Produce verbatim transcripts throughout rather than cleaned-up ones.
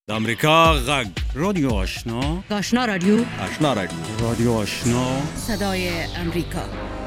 د امریکا غږ رادیو آشنا آشنا رادیو آشنا رادیو رادیو آشنا صدای امریکا.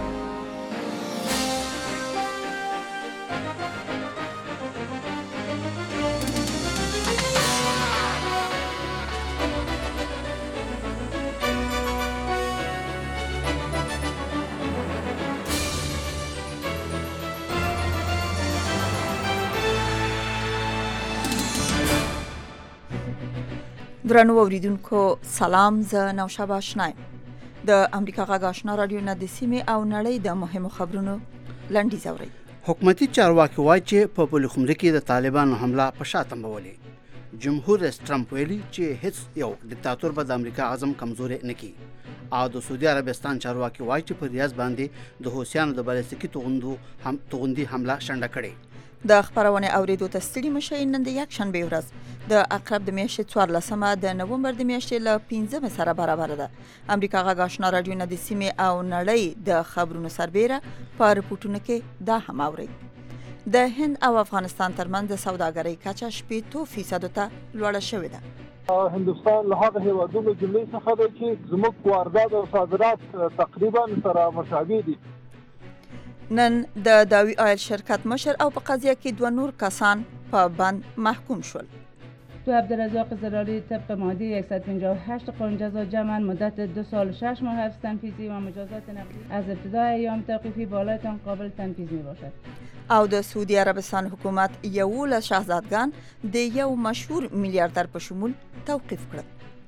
درنو اوریدونکو سلام، زه نوشا باشنایم. د امریکا غږ آشنا رادیو نه د سیمې او نړۍ د مهمو خبرونو لنډیز اورئ. حکومتي چارواکي وایي چې په پلخمري کې د طالبانو حمله په شا تمبولې. جمهور رئیس ټرمپ ویلي چې هیڅ یو دیکتاتور به د امریکا عزم کمزوري نه کړي. او د سعودي عربستان چارواکي وایي چې په ریاض باندې د حوثیانو د بالستیکي توغندو هم توغندي حمله شنډه کړې. د خبرونه اوریدو ته ستړي مشئ. نن د یک شنبه ورځ د اقرب د میاشتې څوارلسمه د نومبر د میاشتې له پنځمه سره برابر ده. امریکا غږ آشنا رادیو نه د سیمې او نړۍ د خبرونو سربېره په رپورټونو کې دا هم اورئ. د هند او افغانستان ترمنځ د سوداګرۍ کچه شپږ فیصد ته لوړه شوې ده. هندوستان له هغه هیوادونو جملې څخه دی چې زموږ واردات او صادرات تقریبا سره مشابه دي. نن د داوی آیل شرکت مشر او په قضیه کې دوه نور کسان په بند محکوم شول. تو عبدالرزاق ضراری طبق ماده صد و پنجاه و هشت قانون جزا جمعاً مدت دو سال و شش ماه حبس تنفیذی و مجازات نقدی از ابتدای ایام توقیفی بالایتان قابل تنفیذ می باشد. او د سعودي عربستان حکومت یوولس شاهزادگان د یو مشهور میلیاردر په شمول توقیف کړل.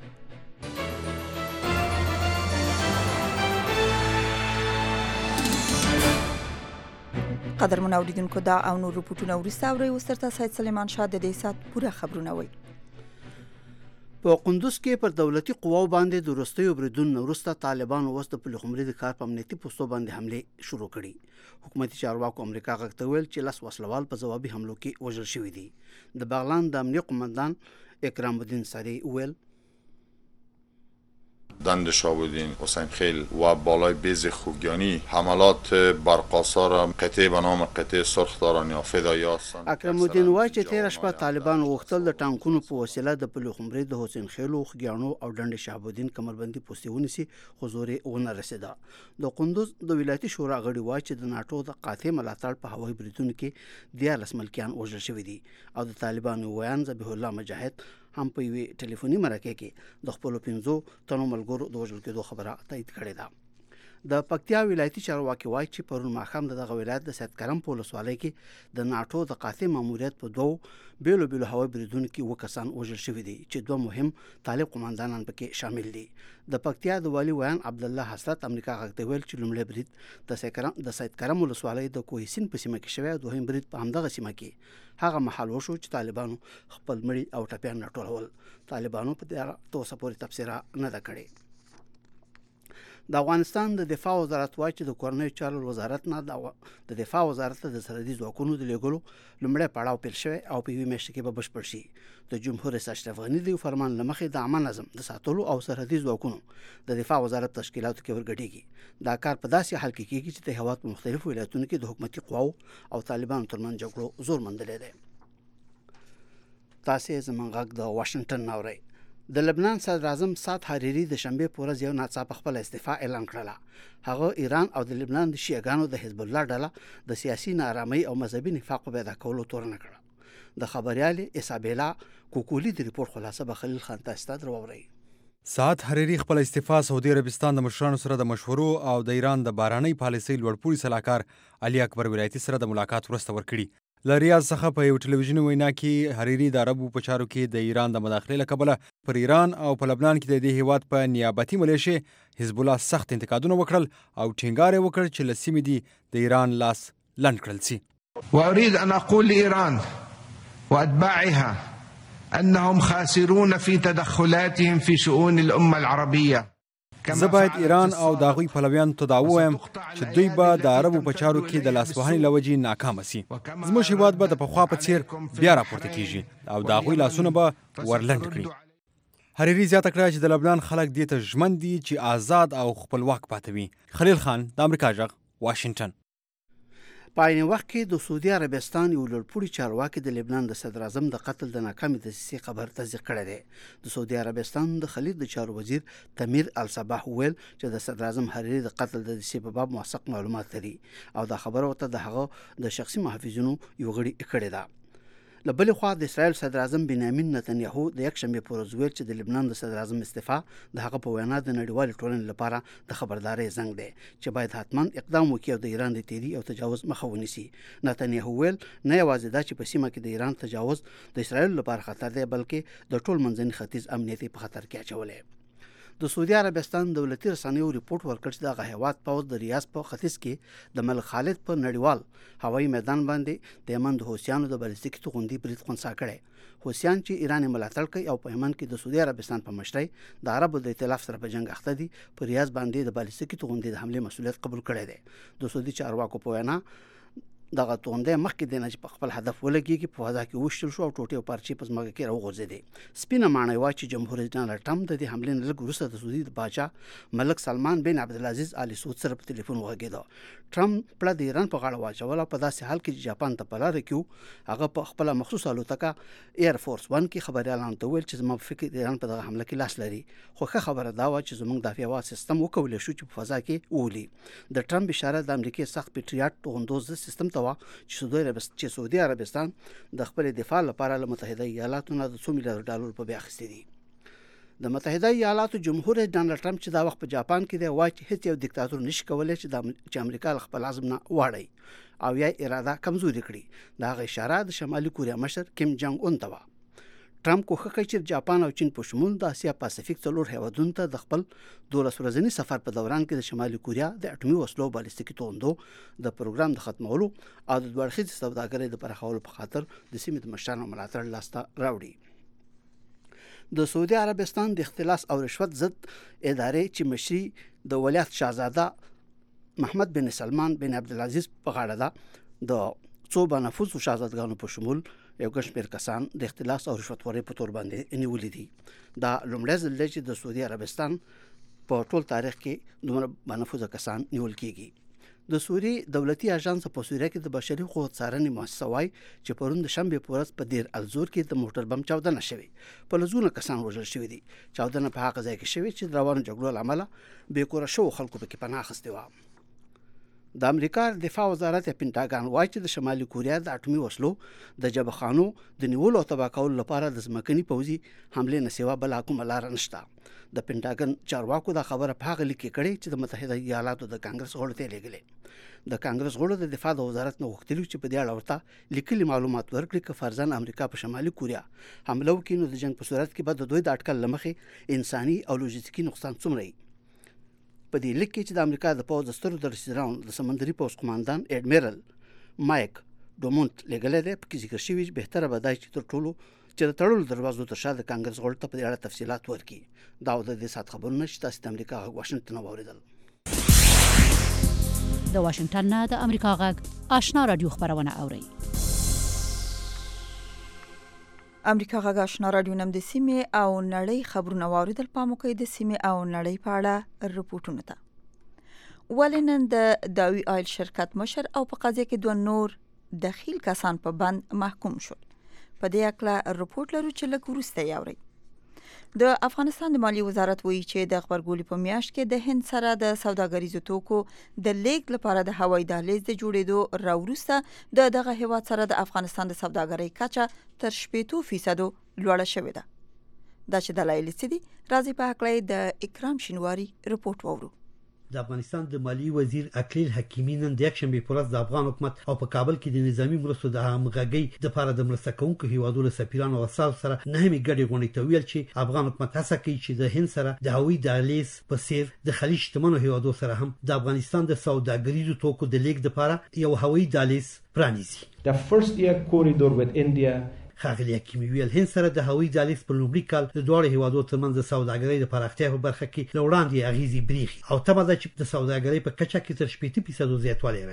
قدرمن اوریدونکو دا او نور رپورټونه وروسته اورئ. اوس ترته سید سلیمان شاه د دې سات پوره خبرونه وایي. په قندوز کې پر دولتي قواو باندې د وروستیو بریدونو وروسته طالبانو اوس د پلخمري د کار په امنیتي پوستو باندې حملې شروع کړي. حکومتي چارواکو امریکا غږ ته ویل چې لس وسلوال په ځوابي حملو کې وژل شوي دي. د بغلان د امنیه قومندان اکرام الدین سری ویل دند شابودین، حسین خیل و بالای بیز خوگیانی حملات برقاسا را قطعه به نام قطعه سرخداران یا فدایی هستند. اکرم الدین وایي چې تېره شپه طالبانو غوښتل د ټانکونو په وسیله د پلخمري د حسین خیلو، خوګیاڼو او ډنډ شهابالدین کمربندي پوستې ونیسي، خو زور یې ونه رسېده. د قندوز د ولایتي شورا غړي وایي چې د ناټو د قاطع ملاتړ په هوایي بریدونو کې دیارلس ملکیان وژل شوي دي. او د طالبانو ویان ذبیح الله مجاهد هم په یوې ټلیفوني مرکه کې د خپلو پنځو تنو ملګرو د وژل کېدو خبره تایید کړې ده. د پکتیا ولایتي چارواکي وایي چې پرون ماښام د دغه ولایت د سید کرم په ولسوالۍ کې د ناټو د قاطع ماموریت په دوو بیلو بیلو هوایي بریدونو کې اووه کسان وژل شوي دي چې دوه مهم طالب قماندانان پکې شامل دي. د پکتیا د والي ویان عبدالله حسرت امریکا غږ ته ویل چې لومړی برید د سید کرم د سید کرم ولسوالۍ د کوه سیند په سیمه کې شوی، دوهم برید په همدغه سیمه کې هغه مهال وشو چې طالبانو خپل مړي او ټپیان راټولول. طالبانو په دې اړه تر اوسه پورې تبصره نه ده کړې. د افغانستان د دفاع وزارت وایي چې د کورنیو چارو وزارت نه د دفاع وزارت ته د سرحدي ځواکونو د لیږلو لومړی پړاو پیل شوی او په یوې میاشتې کې به بشپړ شي. د جمهور رئیس اشرف غني د فرمان له مخې د عامه نظم د ساتلو او سرحدي ځواکونو د دفاع وزارت تشکیلاتو کې ورګډېږي. دا کار په داسې حال کې کېږي چې د هېواد په مختلفو ولایتونو کې د حکومتي قواو او طالبانو ترمنځ جګړو زور موندلی دی. تاسې زموږ غږ د واشنګټن نه اورئ. د لبنان صدر اعظم سعد حریري د شنبې په ورځ یو ناڅاپه خپل استعفا اعلان کړله. هغه ایران او د لبنان د شیعاګانو د حزب الله ډله د سیاسي نارامۍ او مذهبي نفاق پیدا کولو تورنه کړه. د خبريالې اسابیلا کوکولی د ریپورت خلاصه به خلیل خان تاسو ته دروړي. سعد حریري خپل استعفا سعودي عربستان د مشرانو سره د مشورو او د ایران د باراني پالیسۍ لوړپوړي سلاکار علي اکبر ولایتي سره د ملاقات وروسته ورکړي. له ریاض څخه په یو ټلویزیوني وینا کې حریري د عربو په چارو کې د ایران د مداخلې له کبله پر ایران او په لبنان کې د دې هیواد په نیابتي ملیشې حزب الله سخت انتقادونه وکړل او ټینګار یې وکړ چې له سیمې دي د ایران لاس لنډ کړل سي. واريد ان اقول لايران واتباعها انهم خاسرون في تدخلاتهم في شؤون الامه العربيه. زه باید ایران او د هغوی پلویانو ته دا ووایم چې دوی به د عربو په چارو کې د لاسوهنې له وجې ناکامه سي. زموږ هېواد به د پخوا په څېر بیا راپورته کېږي او د هغوی لاسونه به ورلنډ کړي. حریري زیاته کړه چې د لبنان خلک دې ته ژمن دي چې آزاد او خپلواک پاتې وي. خلیل خان د امریکا غږ، واشنګټن. په عین وخت کې د سعودي عربستان یو لوړپوړي چارواکي د لبنان د صدر اعظم د قتل د ناکامې دسیسې خبر تصدیق کړی دی. د سعودي عربستان د خلیج د چارو وزیر تمیر الصباح ویل چې د صدر اعظم حریري د قتل د دسیسې په باب موثق معلومات لري او دا خبره ورته د هغه د شخصي محافظینو یو غړي کړې ده. له بلې خوا د اسرائیل صدر اعظم بنیامین نتنیاهو د یکشنبې په ورځ ویل چې د لبنان د صدر اعظم استعفا د هغه په وینا د نړیوالې ټولنې لپاره د خبردارۍ زنګ دی چې باید حتما اقدام وکړي او د ایران د تیری او تجاوز مخه ونیسي. نتنیاهو ویل نه یوازې دا چې په سیمه کې د ایران تجاوز د اسرائیل لپاره خطر دی بلکې د ټول منځني ختیځ امنیت په خطر کې اچولی. د سعودي عربستان دولتي رسنیو ریپورت ورکړ چې دغه هیواد پوځ د ریاض په ختیځ کې د ملک خالد په نړیوال هوایي میدان باندې د یمن د حوثیانو د بالستیکي توغندي برید خنثی کړی. حوثیان چې ایران ملاتړ کوي او په یمن کې د سعودي عربستان په مشرۍ د عربو د ائتلاف سره په جنگ اخته دي په ریاض باندې د بالستیکي توغندي د حمله مسؤلیت قبول کړی دی. د سعودي چارواکو په وینا دغه توغندۍ مخکې د نه چې په خپل هدف ولګېږي په فضا کې وشتل شو او ټوټې او پارچې په ځمکه کې راوغورځېدې. سپینه ماڼۍ وایي چې جمهوریت ډانلډ ټرمپ د دې حملې نه لږ وروسته د سعودي د باچا ملک سلمان بن عبدالعزیز آل سعود سره په ټلیفون وغږېده. ټرمپ پړه د ایران په غاړه واچوله په داسې حال کې چې جاپان ته په لاره کې هغه په خپل مخصوص الوتکه ایر فورس ون کې خبريالانو ته ویل چې زما په فکر ایران په دغه حمله کې لاس لري خو ښه خبره دا و چې زموږ دافعي هوا سیستم وکولی شو چې په فضا کې وولي. د ټرمپ اشاره د امریکای سخت پیټریاټ توغندوز سیستم ته و چې چې سعودي عربستان د خپل دفاع لپاره له متحده ایالاتو نه د څو میلیارډ ډالر په بیه اخیستي دي. د متحده ایالاتو جمهور رئیس ډانلډ ټرمپ چې دا وخت په جاپان کې دی وایي چې هیڅ یو دیکتاتور نشي کولی چې د چې امریکا له خپل عزم نه واړی او یا اراده کمزوري کړي. دا غي اشاره د شمالي کوریا مشر کیم جانګ اون ته و. ټرمپ کوښښ کوي چې جاپان او چین په شمول د اسیا پاسفیک څلور هیوادونو ته د خپل دولس ورځني سفر په دوران کې د شمالي کوریا د اټومي وسلو بالستیکي توغندو د پروګرام د ختمولو او د دوه اړخیزې سوداګرۍ د پراخولو په خاطر د سیمې د مشرانو ملاتړ لاسته راوړي. د سعودي عربستان د اختلاس او رشوت ضد ادارې چې مشري د ولیعهد شاهزاده محمد بن سلمان بن عبدالعزیز په غاړه ده د څو بنفوذو شاهزادګانو په شمول یو ګڼ شمېر کسان د اختلاس او رشوتخورۍ په تور باندې نیولي دي. دا لومړی ځل دی چې د سعودي عربستان په ټول تاریخ کې دومره بنفوذه کسان نیول کیږي. د سوري دولتي اژانس په سوریه کې د بشري حقوقو څارنې مؤسسه وايي چې پرون د شنبې په ورځ په دیر الزور کې د موټر بم چاودنه شوې. په لزونه کسان وژل شوي دي. چاودنه په هغه ځای کې شوې چې د روانو جګړو له امله بې کوره شوو خلکو پکې پناه اخیستې وه. د امریکا دفاع وزارت پینټاګان وايي چې د شمالي کوریا د اټومي وسلو د جبهخانو د نیولو او تباه کولو لپاره د ځمکني پوځي حملې نه سوا بله کومه لاره نشته. د پینټاګن چارواکو دا خبره په هغه لیک کې کړې چې د متحده ایالاتو د کانګرس غړو ته لېږلې. د کانګرس غړو د دفاع د وزارت نه غوښتلي چې په دې اړه ورته لیکلي معلومات ورکړي که فرضاً امریکا په شمالي کوریا حمله وکړي نو د جنګ په صورت کې به د دوی د اټکل له مخې انساني او لوجستیکي نقصان څومره وي. په دې لیک کې چې د امریکا د پوځ د سترو درسیدرانو د سمندري پوځ قماندان اډمیرل مایک ډومونټ لګلې ده په کې ذکر شوی چې بهتره به دا چې تر ټولو چې د تړلو دروازو تر شا د کانګرس غړو ته په دې اړه تفصیلات ورکړي. دا د دې سات خبرونه چې تاسو د امریکا غږ واشنگټن واوریدل. د واشنگټن نه د امریکا غږ آشنا رادیو خبرونه اوري. امریکا غږ آشنا رادیو نم د سیمې او نړۍ خبرونه واوریدل. پام وکړئ د سیمې او نړۍ په اړه رپورټونه ته. ولنن د داوی آیل شرکت مشر او په قضیه کې دوه نور دخیل کسان په بند محکوم شول. په دې اړه رپورټ لرو چې لږ وروسته یاوري. د افغانستان د مالی وزارت وایي چې د خبرګولي په میاشت کې د هند سره د سوداګریزو توکو د لیږد لپاره د هوایي دهلیز د جوړېدو راوروسته د دغه هیواد سره د افغانستان د سوداګرۍ کچه تر شپېتو فیصدو لوړه شوې ده. دا چې دلایل څه دي راځي په هکله د اکرام شینواري رپورټ واورو. د افغانستان د مالی وزیر اکلیل حکیمی نن د یکشنبې په ورځ د افغان حکومت او په کابل کې د نظامی مرستو د همغږۍ د لپاره د مرسته کوونکو هیوادونو سفیرانو او سره سره نهمې ګډې غونډې ته ویل چې افغان حکومت هڅه کوي چې د هند سره د هوایي دهلیز په څیر د خلیج شتمنو هیوادو سره هم د افغانستان د سوداګریزو توکو د لیږد لپاره یو هوایي دهلیز پرانیزي. The first air corridor with India ښاغلي حکیمي ویل هند سره د هوایي دهلیز په لومړي کال د دواړو هیوادو ترمنځ د سوداګرۍ د پراختیا په برخه کې له وړاندې اغیزې بریښي او تمه ده چې د سوداګرۍ په کچه کې تر شپږ فیصد زیاتوالی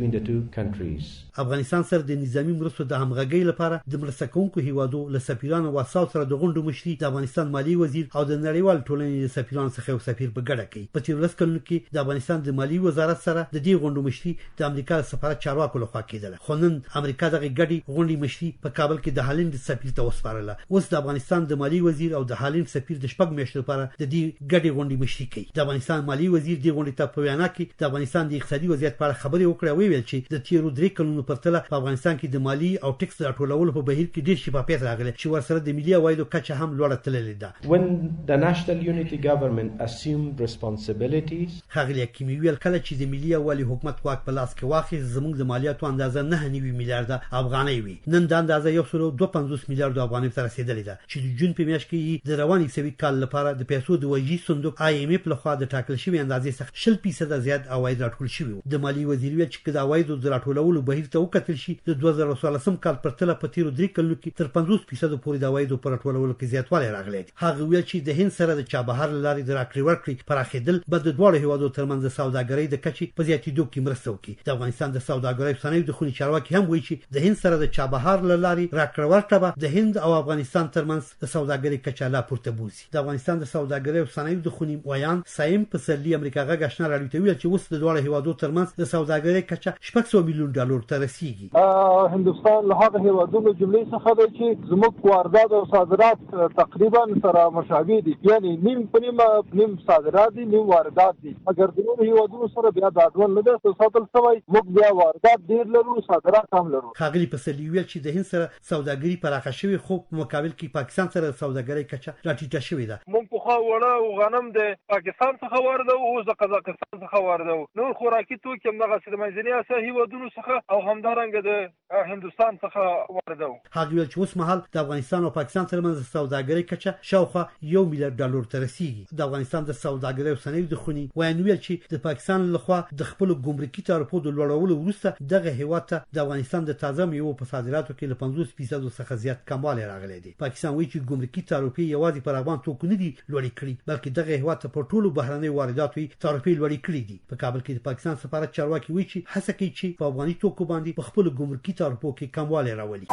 راشي. افغانستان سره د نظامی مرستو د همغږۍ لپاره د مرسته کوونکو هیوادو له سفیرانو واساو سره د غونډو مشري د افغانستان مالی وزیر او د نړیوال ټولنې د سفیرانو څخه یو سفیر په ګډه کوي. په تیر ورځ کلونو کې د افغانستان د مالی وزارت سره د دې غونډو مشري د امریکا سفارت چارواکو لخوا کېدله، خو نن امریکا دغه ګډي غونډې مشري په کابل کې د هالند سفیر ته وسپارله. اوس د افغانستان د مالی وزیر او د هالند سفیر د شپږ میاشتو لپاره د دې ګډي غونډې مشري کوي. د افغانستان مالی وزیر د غونډې ته په وینا کې د افغانستان د اقتصادي وضعیت په اړه خبرې وکړې او ویل چې د تیرو درې کلونو پرتله په افغانستان کې د مالی او ټیکس راټولولو په بهیر کې ډېر شفافیت راغلی چې ورسره د ملي عوایدو کچه هم لوړه تللې ده. When the national unity government assumed responsibilities, ښاغلي حکیمي ویل کله چې د ملي عوالي حکومت واک په لاس کې واخیست زموږ د مالیاتو اندازه نه نوي میلیارډه افغانۍ وي. نن د اندازه یو سل دوه پنځوس میلیارډ افغانۍ ته رسیدلې ده چې د جون په میاشت کې د روان اقتصادي کال لپاره د پیسو د وجهي صندوق آی ایم اف لخوا د ټاکل شوی اندازې څخه شل فیصد زیات عواید راټول شوي وو. د مالی وزیر ویل چې د عوایدو د راټولولو بهیر ته وکتل شي د دوه زره څوارلسم کال پرتله په تیرو درې کلونو کې تر پنځوس فیصد پورې د عوایدو په راټولولو کې زیاتوالی راغلی. هغه ویل چې د هند سره د چابهار له لارې د راکړې ورکړې پراخېدل به د دواړو هیوادو ترمنځ د سوداګرۍ د کچې په زیاتېدو کې مرسته وکړي. د افغانستان د سوداګرۍ او صنایعو د خونې چارواکي هم وایي چې د هند سره د چابهار له لارې راکړه ورکړه به د هند او افغانستان ترمنځ د سوداګرۍ کچه لا پورته بوځي. د افغانستان د سوداګرۍ او صنایعو د خونې ویان سایم پسرلي امریکا غږ آشنا راډیو ته ویل چې اوس د دواړو هیوادو ترمنځ د سوداګرۍ کچه شپږ سوه میلیون ډالر ته رسیږي. هندوستان له هغه هیوادونو جملې څخه دی چې زموږ واردات او صادرات تقریبا سره مشابه دي، یعنی نیم په نیم نیم صادرات دي نیم واردات دي. اگر د نورو هیوادونو سره بیا د اډوان نه ده ساتل شوی، موږ بیا واردات ډیر لرو صادرات هم لرو. ښاغلي پسرلي ویل چې د هند سره سوداګري پراخه شوې خو په مقابل کې پاکستان سره سوداګرۍ کچه راټیټه شوې ده. موږ په خوا وړه او غنم د پاکستان څخه واردو او د قزاقستان څخه واردو، نور خوراکي توکي هم دغه د منځني اسیا هیوادونو څخه او همدارنګه د هندوستان څخه واردو. هغه ویل چې اوس مهال د افغانستان او پاکستان ترمنځ سوداګرۍ کچه شاوخوا یو میلیارډ ډالر ته رسیږي. د افغانستان د سوداګرۍ او صنایعو د خونې ویان ویل چې د پاکستان لخوا د خپل ګمرکي تعرفو د لوړولو وروسته دغه هیواد ته د افغانستان د تازه میوو په صادراتو کې له پنځوس فیصد څخه زیات کموالی راغلی دی. پاکستان وایي چې ګمرکي تعرفې یوازې پر افغان توکو نه دي لوړې کړي بلکې دغه هیواد ته په ټولو بهرنیو وارداتو تعرفې لوړې کړي دي. په کابل کې د پاکستان سفارت چارواکي وایي چې هڅه کوي چې په افغاني توکو باندې په خپل ګمرکي تعرفو کې کموالی راولي.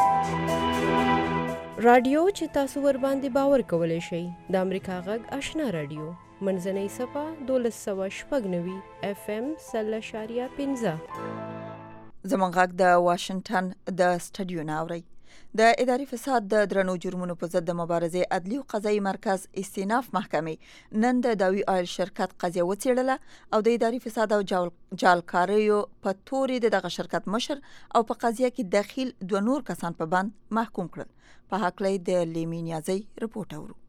رادیو چې تاسو ور باندې باور کولای شئ د امریکا غږ آشنا رادیو منځنۍ صفه دولس سوه شپږ نوي اف ام سل اشاریه پنځه. زموږ غږ د واشنگټن د سټډیو نه اورئ. د اداري فساد د درنو جرمونو په ضد د مبارزې عدلي او قضایي مرکز استیناف محکمې نن د داوی آیل شرکت قضیه وڅېړله او د اداري فساد او جعلکاریو په تورې د دغه شرکت مشر او په قضیه کې دخیل دوه نور کسان په بند محکوم کړل. په هکله د لیمي نیازی رپورټ اورو.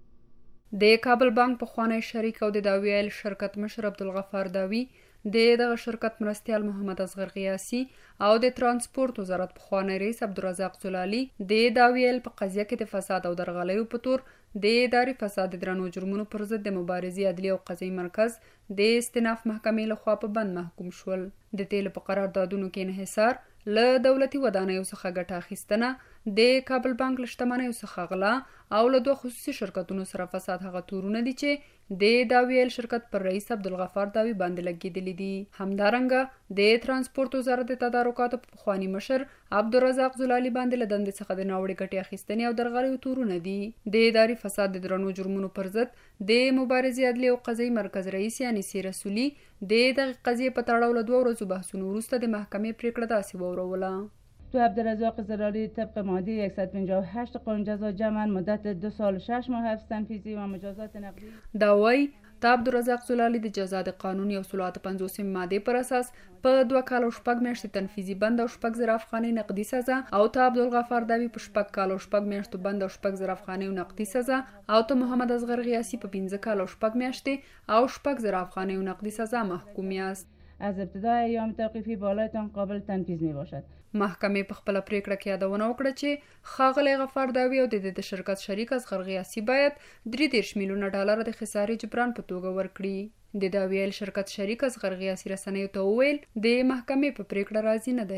د کابل بانک پخوانی شریک او د داوی آیل شرکت مشر عبدالغفار داوی د دغه شرکت مرستیال محمد اصغر قیاسي او د ترانسپورت وزارت پخوانی رئیس عبدالرزاق زلالي د داوی آیل په قضیه کې د فساد او درغلیو په تور د اداري فساد د درنو جرمونو پر ضد د مبارزې عدلي او قضایي مرکز د استیناف محکمې لخوا په بند محکوم شول. د تیل په قراردادونو کې انحصار، له دولتي ودانیو څخه ګټه اخیستنه، د کابل بانک له شتمنیو څخه غلا او له دوه خصوصي شرکتونو سره فساد هغه تورونه دي چې د داوی آیل شرکت پر رئیس عبدالغفار داوی باندې لګېدلي دي. همدارنګه د ترانسپورت وزارت د تدارکاتو په پخواني مشر عبدالرزاق زلالي باندې له دندې څخه د ناوړې ګټې اخیستنې او درغلیو تورونه دي. د اداري فساد د درنو جرمونو پر ضد د مبارزې عدلي او قضایي مرکز رئیس یعنی سی رسولي د دغه قضیې په تړاو له دوه ورځو بحثونو وروسته د محکمې پریکړه داسې واوروله. تو عبدالرزاق زلالی طبق ماده صد و پنجاه و هشت قانون جزا جمعاً مدت دو سال و شش ماه حبس تنفیذی و مجازات نقدی. دا وایي تا عبدالرزاق زلالی د جزا د قانون یو سل اته پنځوسمې مادې پر اساس په دوه کال او شپږ میاشتې تنفیذي بند او شپږ زره افغانۍ نقدي سزا او تا عبدالغفار داوی په شپږ کال او شپږ میاشتو بند او شپږ زره افغانۍ نقدي سزا او تا محمد اصغر قیاسي په پنځه کال او شپږ میاشتې او شپږ زره افغانۍ نقدي سزا محکوم یاست. از ابتدای ایام توقیفی بالایتان قابل تنفیذ می باشد. محکمې په خپل پریکړه کې یادونه وکړه چې ښاغلی غفار داوی او د د شرکت شریک اصغر قیاسي باید درې دېرش میلیونه ډالر د خسارې جبران په توګه ورکړي. د داوی آیل شرکت شریک اصغر قیاسي رسنیو ته وویل د محکمې په پریکړه راضي نه دی.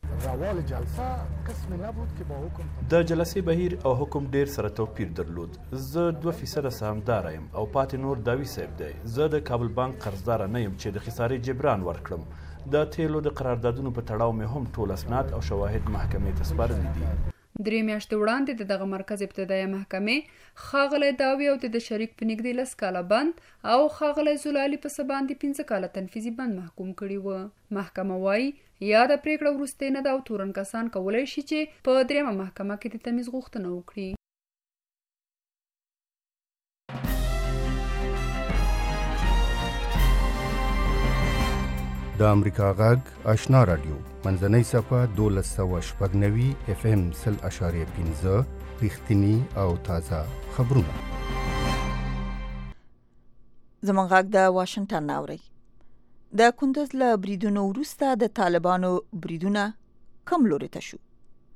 روال جلسه قسم نبود که با حکم د جلسې بهیر او حکم ډیر سره توپیر درلود. زه دوه فیصده سهامدار یم او پاتې نور داوی صاحب دی. زه د کابل بانک قرضدار نه یم چې د خسارې جبران ورکړم. د تیلو د قراردادونو په تړاو مې هم ټول اسناد او شواهد محکمې ته سپارلي دي. درې میاشتې وړاندې د دغه مرکز ابتدایي محکمې ښاغلی داوي او د شریک په نږدې لس کاله بند او ښاغلی زلالي په څه باندې پنځه کاله تنفیذي بند محکوم کړي وو. محکمه وایي یاده پریکړه وروستۍ نه ده او تورن کسان کولی شي چې په دریمه محکمه کې د تمیز غوښتنه وکړي. د امریکا غږ آشنا رادیو منځنۍ صفحه دولس سوه شپږ نوي اف ام سل اشاریه پنځه رښتیني او تازه خبرونه. زموږ غږ د واشنگټن ناوري. د کندز له بریدونو وروسته د طالبانو بریدونه کم لوري ته شو.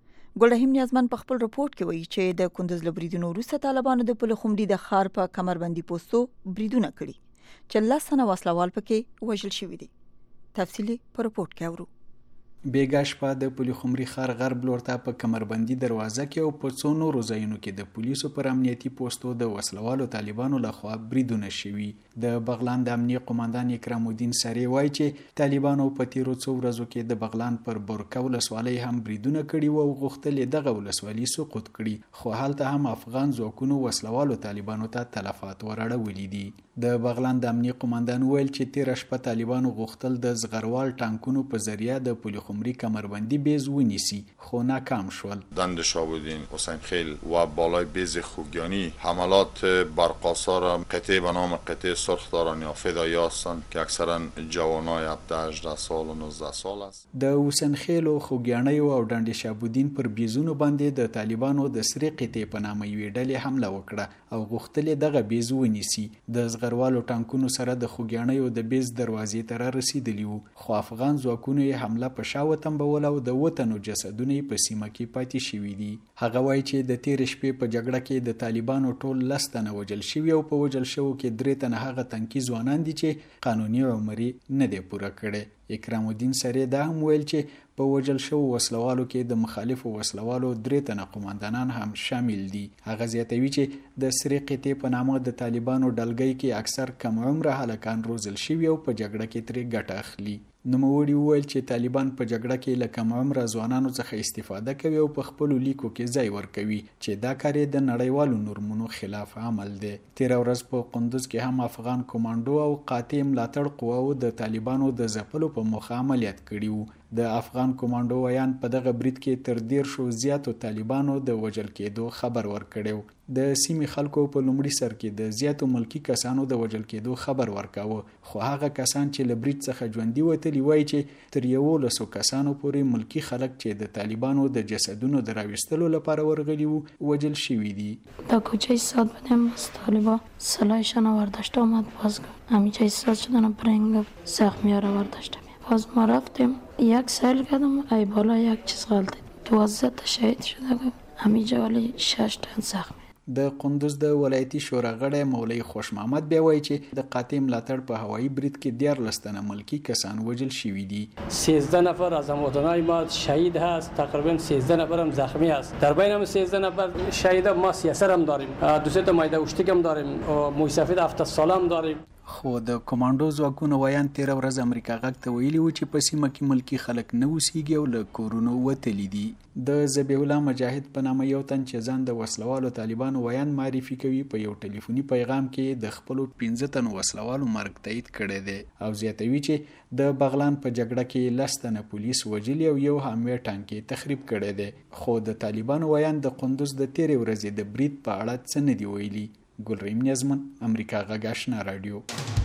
ګل رحیم نیازمن په خپل رپورت کې وایي چې د کندز له بریدونو وروسته طالبانو د پلخمري د ښار په کمربندي پوستو بریدونه کړي چې لس تنه وسلوال پکې وژل شوي دي. تفصیلی په رپورت کې اورو. بیګا شپه د پلخمري ښار غرب لور ته په کمربندي دروازه کې او په څو نورو ځایونو کې د پولیسو پر امنیتي پوسټو د وسلوالو طالبانو لخوا بریدونه شوي. د بغلان د امنیه قوماندان اکرام الدین سری وایي چې طالبانو په تیرو څو ورځو کې د بغلان پر برکه ولسوالۍ هم بریدونه کړي وو او غوښتل یې دغه ولسوالي سقوط کړي، خو هلته هم افغان ځواکونو وسلوالو طالبانو ته تلفات ورړولي دي. د بغلان د امنیه قوماندان ویل چې تیر شپه طالبانو غوښتل د زغروال ټانکونو په ذریعه د پلخمري کمربندی بیز ونیسی خو ناکام شول. دند شابودین، حسین خیل و بالای بیز خوگیانی حملات برق‌آسا قطعه به نام قطعه سرخداران یا فدایی هستند که اکثرا جوانای هفده هجده سال و نوزده سال است. د حسین خیل او خوگیانی او دند شابودین پر بیزونو باندې د طالبانو د سری قطعه په نامه یوې ډلې حمله وکړه او غوښتل دغه بیز ونیسی. د زغروالو ټانکونو سره د خوګیانۍ او د بیز دروازې ته را رسیدلی وو، خو افغان ځواکونو یې حمله په شاوه تنبول او د وطنو جسدونه په سیمه کې پاتې شوي دي. هغه وایي چې د تیر شپې په جګړه کې د طالبانو ټول لس تنه وژل شوي او په وژل شوو کې درې تنه هغه تنکي ځوانان دي چې قانوني عمر نه دی پوره کړی. اکرام الدین سری دا هم ویل چې په وژل شوو وسلوالو کې د مخالفو وسلوالو درې تنه قوماندانان هم شامل دي. هغه زیاتوي چې د سری قطعې په نامه د طالبانو ډلګۍ کې اکثر کم عمره هلکان روزل شوي او په جګړه کې ترې ګټه اخلي. نوموړي وویل چې طالبان په جګړه کې له کم عمره ځوانانو څخه استفاده کوي او په خپلو لیکو کې ځای ورکوي چې دا کار د نړیوالو نورمونو خلاف عمل دی. تېره ورځ په قندوز کې هم افغان کمانډو او قاطع ملاتړ قواو د طالبانو د ځپلو په موخه عملیات کړي وو. د افغان کمانډو ویان په دغه برید کې تر دېر شو زیاتو طالبانو د وژل کېدو خبر ورکړی. د سیمې خلکو په لومړي سر کې د زیاتو ملکی کسانو د وژل کېدو خبر ورکاوه، خو هغه کسان چې له برید څخه ژوندي وتلي وایي چې تر یولسو کسانو پورې ملکی خلک چې د طالبانو د جسدونو د راویستلو لپاره ورغلي وو وژل شوي دي. در کوچه ساد بودیم از طالبا سلاحشان آورداشت آمد باز همینجا ایستاد شدن و برنگ زخمی ها را آورداشت. باز ما رفتیم یک سیل کردم ای بالا یک چیز غلطه دوازده تا شهید شده همینجا ولی شش تن زخمی. د قندوز د ولایتي شورا غړی مولوي خوش محمد بیا وایي چې د قاطع ملاتړ په هوایي برید کې دیارلس تنه ملکی کسان وژل شوي دي. سیزده نفر از مواطنای ما شهید هست، تقریبا سیزده نفر هم زخمی است. در بین هم سیزده نفر شهید ما سیاسر هم داریم، دو سه تا مایده اوشتیک هم داریم، موسفید هفتاد ساله هم داریم. خو د کمانډو ځواکونو ویان تېره ورځ امریکا غږ ته ویلي و چې په سیمه کې ملکي خلک نه اوسېږي او له کورونو وتلي دي. د ذبیح الله مجاهد په نامه یو تن چې ځان د وسلوالو طالبانو ویان معرفي کوي په یو ټلیفوني پیغام کې د خپلو پنځه تنو وسلوالو مرګ تایید کړی دی او زیاتوي چې د بغلان په جګړه کې لس تنه پولیس وژلي او یو حامله ټانک تخریب کړی دی. خو د طالبانو ویان د قندوز د تېرې ورځې د برید په اړه څه نه دي ویلي. ګلریم نیازمن، امریکا غږ آشنا رادیو.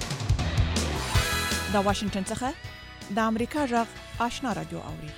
د واشنگټن څخه د امریکا غږ آشنا رادیو اوري.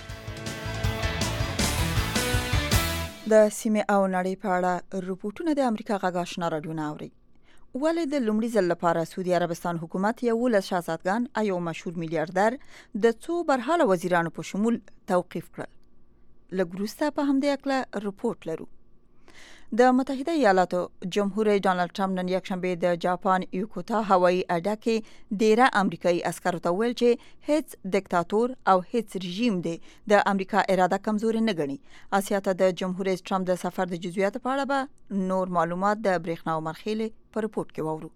د سیمه او نړۍ په اړه رپورټونه د امریکا غږ آشنا رادیو نه اوري. ولې د لومړي ځل لپاره سعودي عربستان حکومت یو ولس شاهزادګان ایو مشهور میلیارډر د څو برحاله وزیرانو په شمول توقیف کړل. لږ وروسته په همدې اړه رپورټ لرو. د متحده ایالاتو جمهور رئیس ډانلډ ټرمپ نن یکشنبه د جاپان یوکوتا هوایي اډه کې ډیره امریکایي عسکرو ته ویل چې هیڅ دیکتاتور او هیڅ رژیم دی د امریکا اراده کمزوري نه ګڼي. اسیا ته د جمهور رئیس ټرمپ د سفر د جزئیاتو په اړه به نور معلومات د برېښنا مرخیلې په رپورت کې واورو.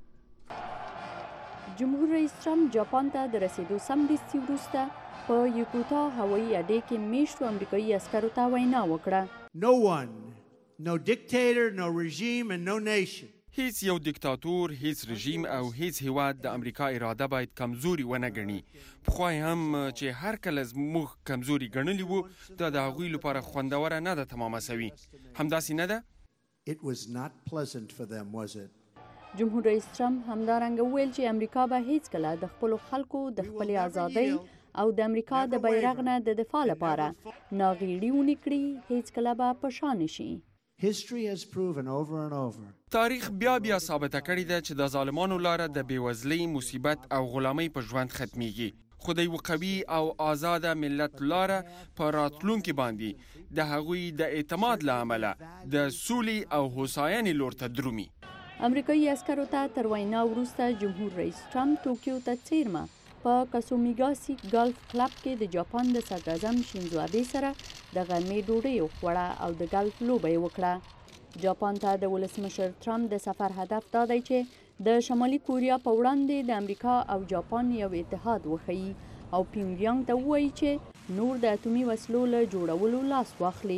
جمهور رئیس ټرمپ جاپان ته د رسیدو سمدستي وروسته په یوکوتا هوایي اډې کې میشتو امریکایي عسکرو ته وینا وکړه. No one, no dictator, no regime and no nation. هیڅ یو دیکتاتور، هیڅ رژیم او هیڅ هیواد د امریکا اراده باید کمزوري ونه ګڼي. پخوا هم چې هر کله موږ کمزوري ګڼلی وو دا د هغوی لپاره خوندوره نه ده تمامه سوي. همداسې نه ده؟ It was not pleasant for them, was it? جمهور رئیس ټرمپ همدارنګه وویل چې امریکا به هیڅ کله د خپلو خلکو د خپلې ازادۍ او د امریکا د بیرغ نه د دفاع لپاره ناغېړي ونه کړي، هیڅ کله به په شا نه شي. History has proven over and over. تاریخ بیا بیا ثابته کړې ده چې د ظالمانو لاره د بېوزلۍ، مصیبت او غلامۍ په ژوند ختمیږي، خو د یو قوي او آزاده ملت لاره په راتلونکي باندې د هغوی د اعتماد له امله د سولې او هوساینې لور ته درومي. امریکایي عسکرو ته تر وینا وروسته جمهور رئیس ټرمپ توکیو ته څیرمه په کاسومیګاسي ګالف کلب کې د جاپان د صدراعظم شینزو آبې سره د غرمې ډوډۍ وخوړه او د ګالف لوبه یې وکړه. جاپان ته د ولسمشر ټرمپ د سفر هدف دا دی چې د شمالي کوریا په وړاندې د امریکا او جاپان یو اتحاد وښیي او پیونګیانګ ته ووایي چې نور د اټومي وسلو له جوړولو لاس واخلي.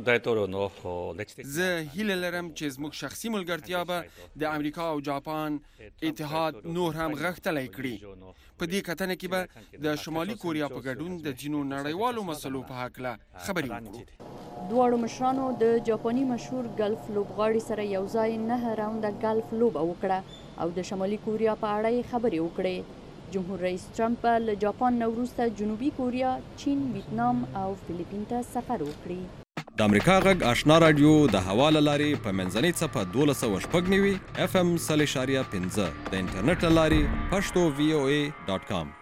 زه هیله لرم چې زموږ شخصي ملګرتیا به د امریکا او جاپان اتحاد نور هم غښتلی کړي. په دې کتنه کې به د شمالي کوریا په ګډون د ځینو نړیوالو مسلو په هکله خبرې وکړو. دواړو مشرانو د جاپاني مشهور ګلف لوبغاړي سره یو ځای نه راونده ګلف لوبه وکړه او د شمالي کوریا په اړه یې خبرې وکړې. جمهور رئیس ټرمپ له جاپان نه وروسته جنوبي کوریا، چین، ویتنام او فلیپین ته سفر وکړي. د امریکا غږ آشنا رادیو د هوا له لارې په منځنۍ څپه دولس سوه شپږ نوي اف ام سل اشاریه پنځه د انټرنیټ له لارې پښتو وی او ای ډاټ کام.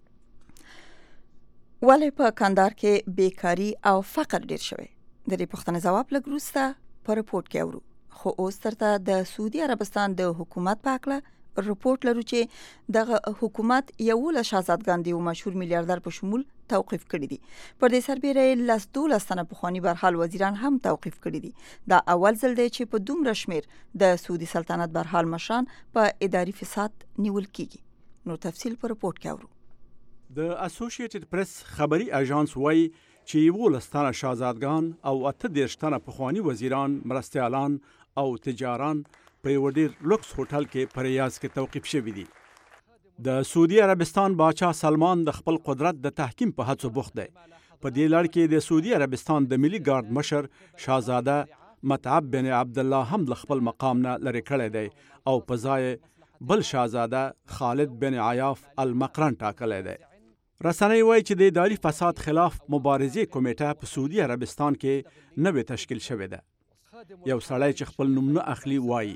ولې په کندهار کې بیکاری او فقر ډیر شوی؟ د دې پوښتنې ځواب لږ وروسته په رپورت کې اورو. خو اوس ترته د سعودي عربستان د حکومت په اړه رپورت لرو چې دغه حکومت یوولس شاهزادګان دی او مشهور میلیاردر په شمول توقیف کړی دي. پر دې سربېره لس دولس تنه پخواني برحال وزیران هم توقیف کړي دي. دا اول ځل دی چې په دومره شمیر د سعودي سلطنت برحال مشران په اداري فساد نیول کیږي. نو تفصیل په رپورت کې اورو. د اسوسییټډ پریس خبري اژانس وایي چې یوولس تنه شاهزادګان او اته دېرش تنه پخواني وزیران، مرستیالان او تجاران په یو ډیر لوکس هوټل کې په ریاض کې توقیف شوي دي. د سعودي عربستان باچا سلمان د خپل قدرت د تحکیم په هڅو بوخت دی. په دې لړ کې د سعودي عربستان د ملي ګارد مشر شاهزاده متعب بن عبدالله هم له خپل مقام نه لرې کړی دی او په ځای بل شاهزاده خالد بن عیاف المقرن ټاکلی دی. رسنۍ وایي چې د اداري فساد خلاف مبارزې کمیټه په سعودي عربستان کې نوې تشکیل شوې ده. یو سړی چې خپل نوم نه اخلي وایي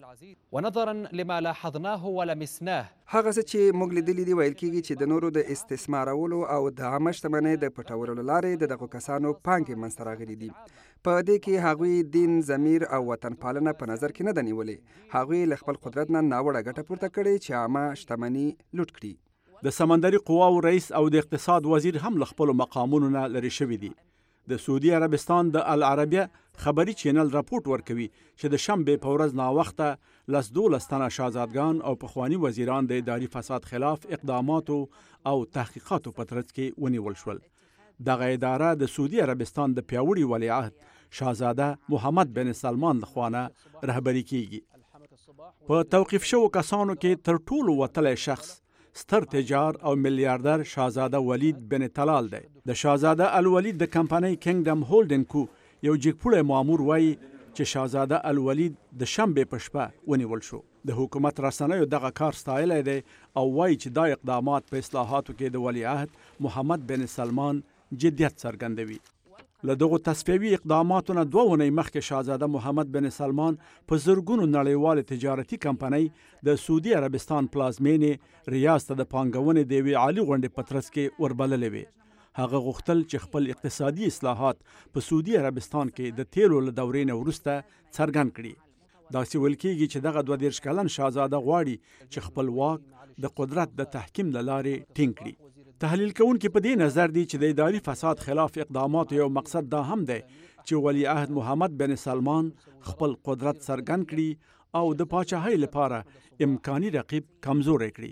ونظرا لما لاحظناه ولمسناه هغه څه چې موږ لیدلي دي ویل کېږي چې د نورو د استثمارولو او د عامه شتمنۍ د پټولو له لارې د دغو کسانو پانګې منځته راغلي دي. په دې کې هغوی دین، ضمیر او وطن پالنه په نظر کې نه ده نیولې. هغوی له خپل قدرت نه ناوړه ګټه پورته کړې چې عامه شتمني لوټ کړي. د سمندري قواو رئیس او د اقتصاد وزیر هم له خپلو مقامونو نه لرې شوي دي. د سعودي عربستان د العربیه خبري چینل راپورټ ورکوي چې د شنبې په ورځ ناوخته لس دولس تنه شاهزادګان او پخواني وزیران د اداري فساد خلاف اقداماتو او تحقیقاتو په ترڅ کې ونیول شول. دغه اداره د سعودي عربستان د پیاوړي ولیعهد شاهزاده محمد بن سلمان لخوا نه رهبري کیږي. په توقیف شوو کسانو کې تر ټولو وتلی شخص ستر تجار او میلیاردر شاهزاده ولید بن طلال دی. د شاهزاده الولید د کمپنۍ کینګډم هولډن کو یو جګپوړی مامور وایي چې شاهزاده الولید د شنبې په شپه ونیول شو. د حکومت رسنیو دغه کار ستایلی دی او وایي چې دا اقدامات په اصلاحاتو کې د ولیعهد محمد بن سلمان جدیت څرګندوي. له دغو تصفیوي اقداماتو نه دوه اونۍ مخکې شاهزاده محمد بن سلمان په زرګونو نړیوالې تجارتي کمپنۍ د سعودي عربستان پلازمینې ریاض ته د پانګونې د یوې عالي غونډې په ترڅ کې وربللې وې. هغه غوښتل چې خپل اقتصادي اصلاحات په سعودي عربستان کې د تیلو له دورې نه وروسته څرګند کړي. داسې ویل کېږي چې دغه دوه دېرش کلن شهزاده غواړي چې خپل واک د قدرت د تحکیم له لارې ټینګ کړي. تحلیل کوونکي په دې نظر دي چې د اداري فساد خلاف اقداماتو یو مقصد دا هم دی چې ولی عهد محمد بن سلمان خپل قدرت څرګند کړي او د پاچاهۍ لپاره امکاني رقیب کمزوری کړي.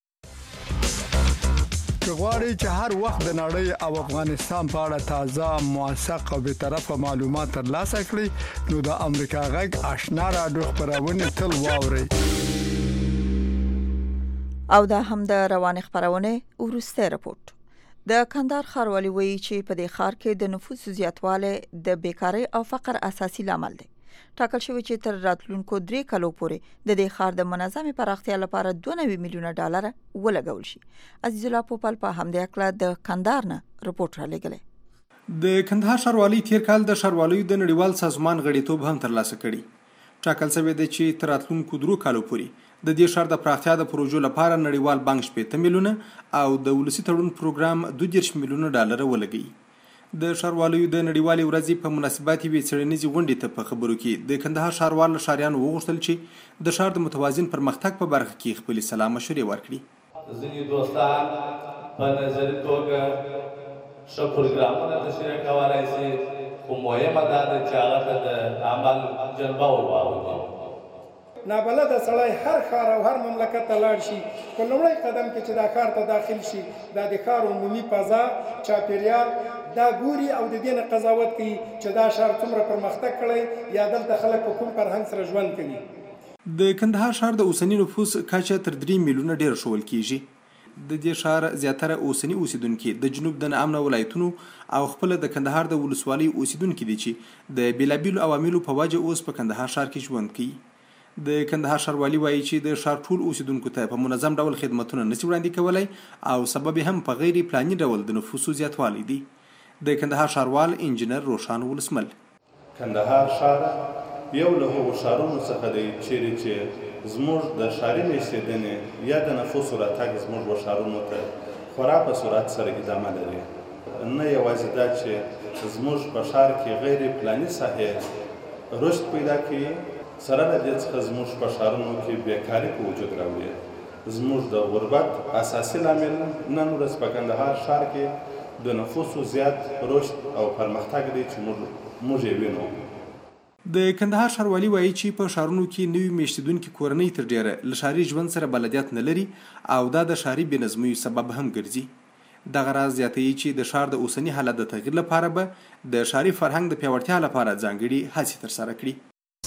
که غواړئ چې هر وخت د نړۍ او افغانستان په اړه تازه، موثق او بېطرفه معلومات ترلاسه کړئ نو د امریکا غږ آشنا راډیو خپرونې تل واورئ. او دا هم د روان خبرونه وروسته رپورت. د کندهار ښاروالي وایي چې په دې ښار کې د نفوس زیاتوالی د بیکارۍ او فقر اساسي لامل دی. ټاکل شوی چې تر راتلونکو درې کلو پورې د دې ښار د منظمې پراختیا لپاره دوه نوي میلیونه ډالر ولګول شي. عزیز الله پوپل په همدې اړه د کندهار نه رپورټ را لېږلی. د کندهار ښاروالي تیر کال د ښاروالۍ د نړیوال سازمان غړیتوب هم ترلاسه کړي. ټاکل شوی دی چې تر راتلونکو درو کالو پورې د دې ښار د پراختیا د پروژو لپاره نړیوال بانک شپېته میلیونه او د ولسي تړون پروګرام دوه دېرش میلیونه ډالر ولګوي. د ښاروالۍ د نړیوالې ورځې په مناسبت یوې څېړنیزې غونډې ته په خبرو کې د کندهار ښاروال له ښاریانو وغوښتل چې د ښار د متوازن پرمختګ په برخه کې خپلې سلا مشورې ورکړي. ځینې دوستان په نظري توګه ښه پروګرامونه تشریح کولی شي، خو مهمه دا ده چې هغه ته د عمل جلبه ور واوړي. نابلده سړی هر ښار او هر مملکت ته لاړ شي، په لومړی قدم کې چې دا ښار ته داخل شي دا د ښار عمومي فضا، چاپیریال دا ګوري او د دې نه قضاوت کوي چې دا ښار څومره پرمختګ کړی یا دلته خلک په کوم فرهنګ سره ژوند کوي. د کندهار ښار د اوسني نفوس کچه تر درې میلیونه ډېر ښوول کېږي. د دې ښار زیاتره اوسني اوسیدونکي د جنوب د ناامنه ولایتونو او خپل د کندهار د ولسوالۍ اوسیدونکي دي چې د بیلابیلو عواملو په وجه اوس په کندهار ښار کې ژوند کوي. د کندهار ښاروالي وایي چې د ښار ټول اوسیدونکو ته په منظم ډول خدمتونه نشي وړاندې کولی او سبب هم په غیر پلاني ډول د نفوسو زیاتوالی دی. د کندهار ښاروال انجینر روشان ولسمل: کندهار ښار یو له هغو ښارونو څخه دی چیرې چې زموږ د ښاري میشتېدنې یا د نفوسو راتګ زموږ ښارونو ته خورا په سرعت سره ادامه لري. نه یوازې دا چې زموږ په ښار کې غیر پلاني ساحې رشد پیدا کوي، سره له دې څخه زموږ په ښارونو کې بیکاري په وجود راوړي. زموږ د غربت اساسي لامل نن ورځ په کندهار ښار کې د نفوسو زیات رشد او پرمختګ دی چې موږ موږ یې وینو. د کندهار ښاروالي وایي چې په ښارونو کې نوي میشتېدونکي کورنۍ تر ډیره له ښاري ژوند سره بلدیت نه لري او دا د ښاري بې نظمیو سبب هم ګرځي. دغه راز زیاتوي چې د ښار د اوسني حالت د تغییر لپاره به د ښاري فرهنګ د پیاوړتیا لپاره ځانګړي هڅې ترسره کړي.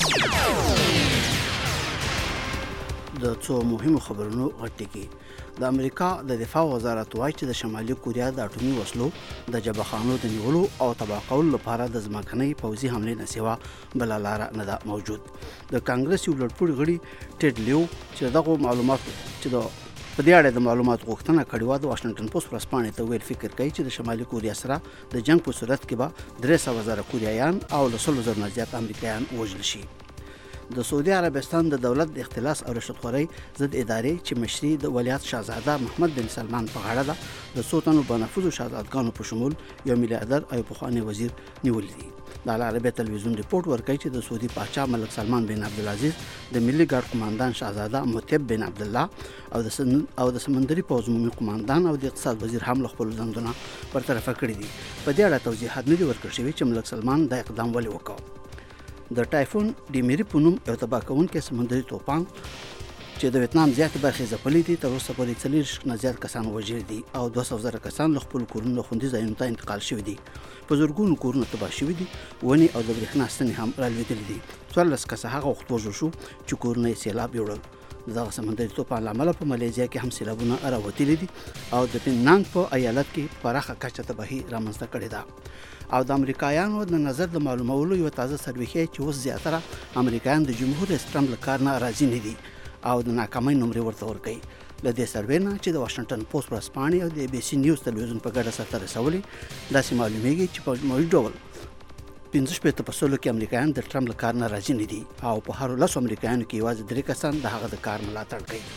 د څو مهمو خبرونو غټېږي. د امریکا د دفاع وزارت وایي چې د شمالي کوریا د اټومي وسلو د جبهخانو د نیولو او تباه کولو لپاره د ځمکنۍ پوځي حملې نه سوا بله لاره نه ده موجود. د کانګرس یو لوړپوړي غړي ټیډ لیو چې دغه معلومات چې د په دې اړه د معلوماتو غوښتنه کړې وه د واشنګټن پوسټ ورځپاڼې ته ویل فکر کوي چې د شمالي کوریا سره د جنګ په صورت کې به درې سوه زره کوریایان او له سلو زرو نه زیات امریکایان ووژل شي. د سعودي عربستان د دولت د اختلاس او رشوتخورۍ ضد ادارې چې مشري د ولیعهد شهزاده محمد بن سلمان په غاړه ده د څو تنو بنفوذو شهزادګانو په شمول یو میلیاردر او پخوانی وزیر نیولي دي. د العربیه تلویزیون ریپورټ ورکوي چې د سعودي پاچا ملک سلمان بن عبدالعزیز د ملي ګارد قماندان شهزاده مطیب بن عبدالله او د سن او د سمندري پوځ عمومي قماندان او د اقتصاد وزیر هم له خپلو ځندونه برطرفه کړي دي. په دې اړه توضیحات نه دي ورکړل شوي چې ملک سلمان دا اقدام ولې وکړ. د ټایفون ډیمیری په نوم یو تباه کوونکی سمندري توپان چې د ویتنام زیاتې برخې ځپلې دي تر اوسه پورې څلېرویشت نه زیات کسان وژلي دي او دوه سوه زره کسان له خپلو کورونو له خوندي ځایونو ته انتقال شوي دي. په زرګونو کورونه تباه شوي دي، ونې او د برېښنا ستنې هم رالوېدلې دي. څوارلس کسه هغه وخت وژل شو چې کورونه یې سیلاب یوړل. د دغه سمندري توپان له امله په مالیزیا کې هم سیلابونه راوتلي دي او د پینانګ په ایالت کې پراخه کچه تباهي رامنځته کړې ده. او د امریکایانو د نظر د معلومولو یو تازه سروې ښیي چې اوس زیاتره امریکایان د جمهور رئیس ټرمپ له کار نه راضي نه دي او د ناکامۍ نمرې ورته ورکوي. له دې سروې نه چې د واشنګټن پوسټ ورځپاڼې او د ای بي سی نیوز تلویزیون په ګډه سرته رسولې داسې معلومیږي چې په مجموعي ډول پنځه شپېته په سلو کې امریکایان د ټرمپ له کار نه راضي نه دي او په هرو لسو امریکایانو کې یوازې درې کسان د هغه د کار ملاتړ کوي.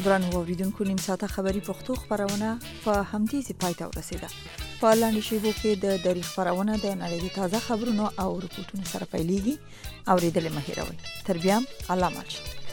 ګرانو اوریدونکو نیم ساعته خبری پښتو خبرونه په همدې ځای پای ته ورسیده. په لاندې شیبو کې د دری خبرونه د نړۍ تازه خبرونو او رپورټونو سره پیلېږي. اوریدل مه هېروئ. تر بیا الله مل.